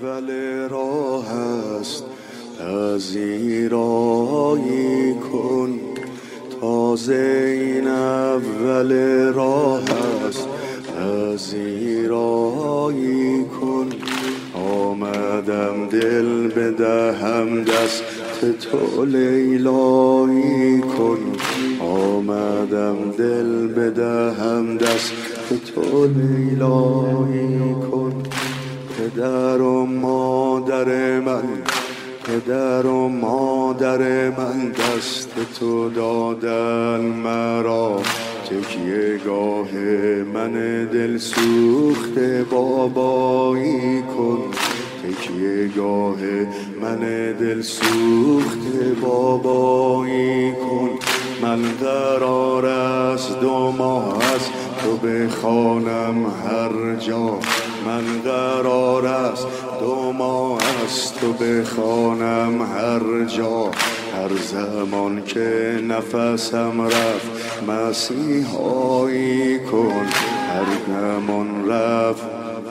اول راه است، پذیرایی کن. تازه این اول راه است، پذیرایی کن. آمدم دل بدهم دست تو لیلایی کن. آمدم دل بدهم دست تو لیلایی کن. پدر و مادر من، پدر و مادر من دست تو دادن مرا. تکیه گاه من دل سوخته بابایی کن. تکیه گاه من دل سوخته بابایی کن. من قرار است 2 ماه از تو بخوانم هر جا. من قرار است 2 ماه از تو بخوانم هر جا. هر زمان که نفسم رفت مسیحایی کن. هر زمان رفت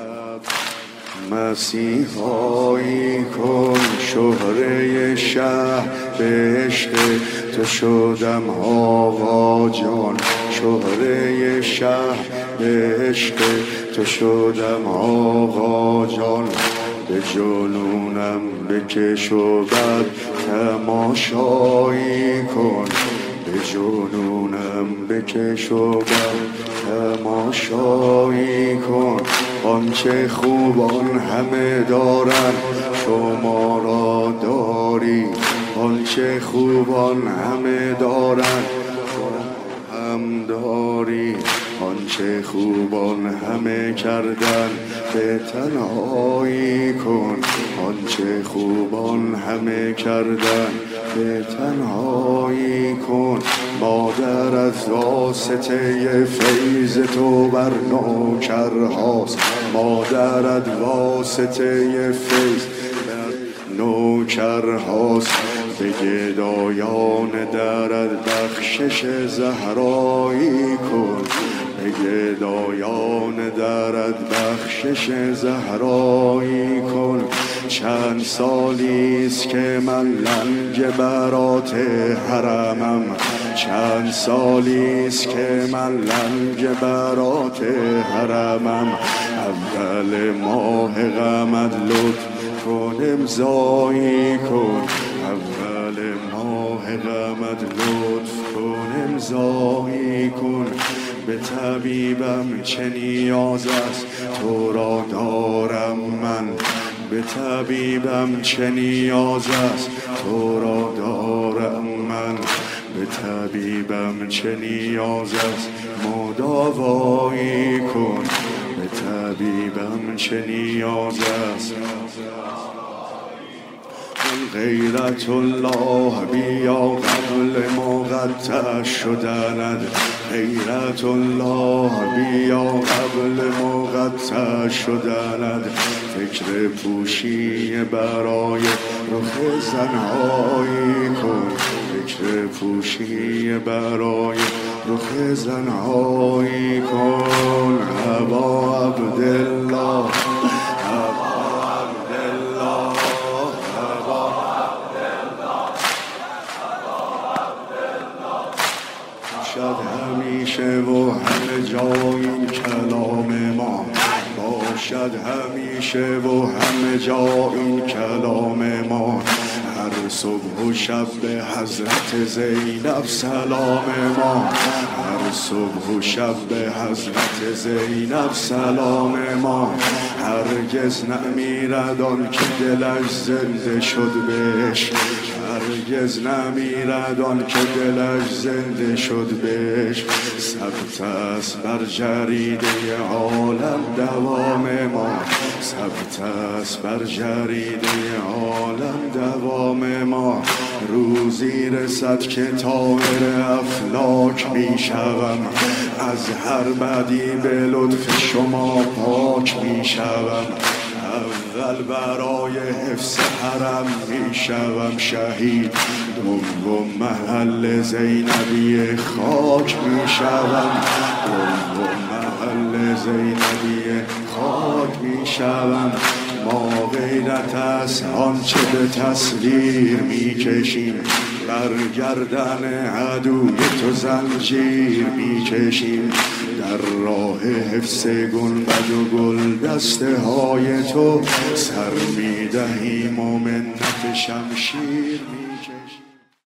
مسیحایی کن. شهره شهر به عشق تو شدم آقا جان. شهره شهر به عشق تو شدم آقا جان. به جنونم بکش و بعد تماشایی کن. به جنونم بکش و بعد تماشایی کن. آنچه خوبان همه دارن شما را داری. آنچه خوبان همه دارن هم داری. آنچه خوبان همه کردن به تنهایی کن. آنچه خوبان همه کردن به تنهایی کن. مادر از واسطه فیض تو بر نوکرهاست. مادر از واسطه فیض بر نوکرهاست. به گدایان درت بخشش زهرایی کن. به گدایان درت بخشش زهرایی کن. چند سالیست که من لنگ برات حرمم. چند سالیست که من لنگ برات حرمم. اول ماه غمت لطف کن امضایی کن. اول ماه غمت لطف کن امضایی کن. به طبیبم چه نیاز است تو را دارم من. به طبیبم چه نیاز است تو را دارم من. به طبیبم چه نیاز است مداوایی کن. به طبیبم چه نیاز است. غیرت الله بیا قبل مقطع شدند. غیرت الله بیا قبل مقطع شدند. فکر پوشی برای رخ زنهایی کن. فکر پوشی برای رخ زنهایی کن. ابا عبدالله همیشه و همه جا این کلام ما باشد. همیشه و همه جا این کلام ما. هر صبح و شب به حضرت زینب سلام ما. هر صبح و شب به حضرت زینب سلام ما. هرگز نمیرد آن که دلش زنده شد بهش. هرگز نمیرد آن که دلش زنده شد بهش. ثبت است بر جریده عالم دوام ما. ثبت است بر جریده عالم دوام ما. روزی رسد که طاهر افلاک میشوم. از هر بدی به لطف شما پاک میشوم. اول برای حفظ حرم میشوم شهید. دوم محل زینبی خاک میشوم. دوم محل زینبی خاک میشوم. ما غیرت از آنچه به تصویر میکشیم، بر گردن عدوی تو زنجیر میکشیم، در راه حفظ گنبد و گل دسته های تو سر میدهیم و منت شمشیر میکشیم.